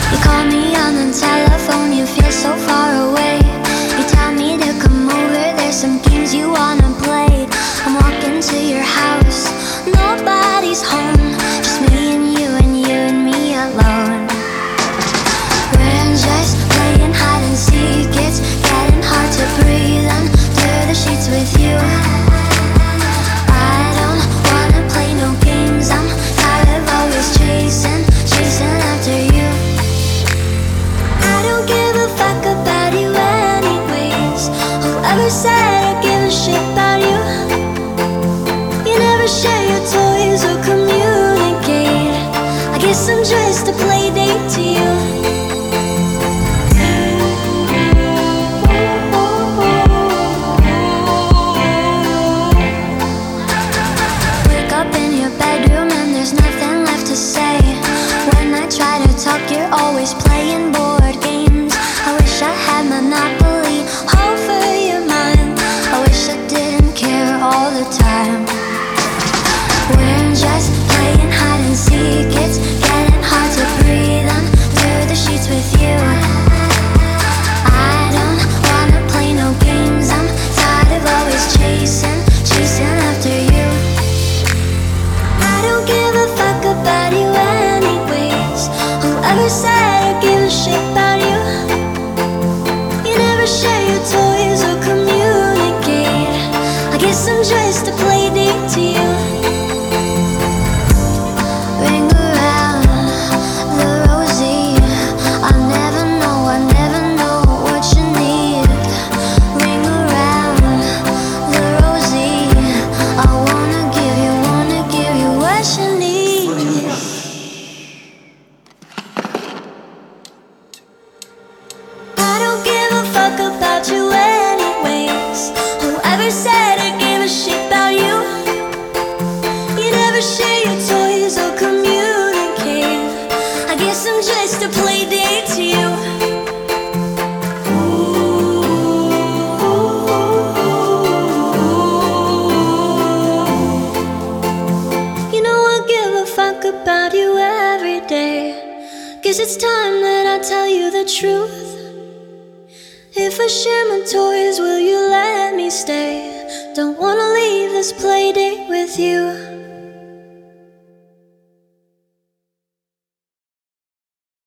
You call me on the telephone, you feel so far away. You tell me to come over, there's some games you wanna play. I'm walking to your house, nobody's home, just me and you and you and me alone. We're just playing hide and seek, it's getting hard to breathe under the sheets with you. I don't wanna play no games, I'm tired of always chasing after you. I don't give a fuck about you anyways. Whoever said I give a shit about you? You never share your toys or communicate. I guess I'm just a play date to you. Wake up in your bedroom and there's nothing left to say. When I try to talk, you're always playing board games. I wish I had Monopoly over your mind. I wish I didn't care all the time. We're just playing hide and seek, it's getting hard to breathe under the sheets with you. I don't wanna play no games, I'm tired of always chasing after you. I don't give a fuck about you anyways. Whoever said I give a shit about you? You never share your toys or communicate. I guess I'm just a play date to you. Ring around the rosy, I never know what you need. Ring around the rosy, I wanna give you what you need. I don't give a fuck about you anyways. Whoever said I give a shit about you? You never share your toys or communicate. I guess I'm just a play date to you. You know I give a fuck about you every day. Guess it's time that I tell you the truth. If I share my toys, will you let me stay? Don't wanna leave this play date with you.